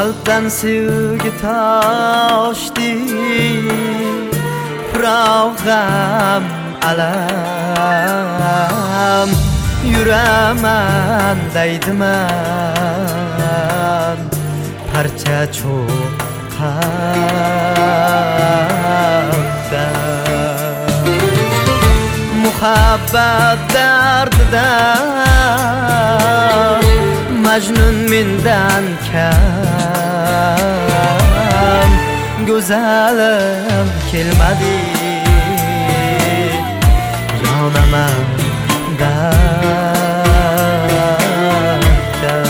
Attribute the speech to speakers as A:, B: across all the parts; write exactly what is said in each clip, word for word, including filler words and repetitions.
A: Qalbdan sevgi toshdi, firog'am alam. Yuraman deydiman parcha cho'q qalbda. Muhabbat dardida Majnun mendan kam. Go'zalim kelmadi, yonaman dardda.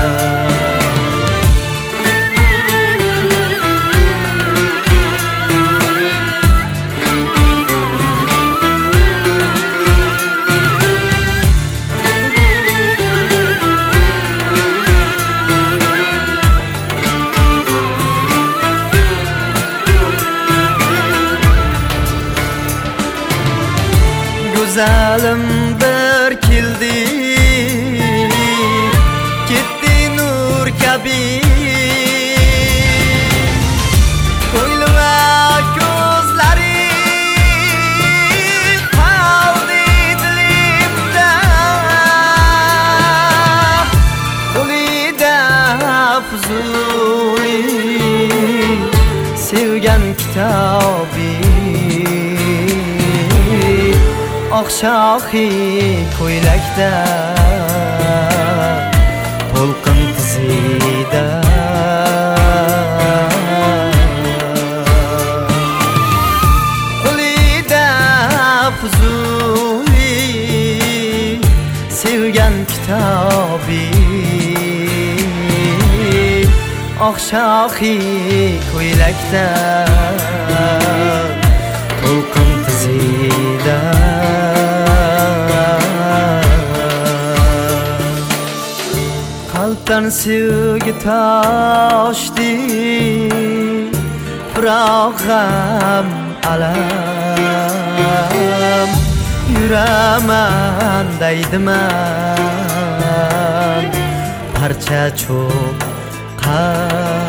A: Go'zalim bir keldi, ketdi nur kabi. Ko'ngli va ko'zlari qoldi dilimda. Qo'lida Fuzuli sevgan kitobi. Oqshohi ko'ylakda to'lqin tizida. Qo'lida Fuzuli sevgan kitobi. Oqshohi ko'ylakda to'lqin tizida. Qalbdan sevgi toshdi, firog'am alam. Yuraman deydiman parcha cho'q qalbda.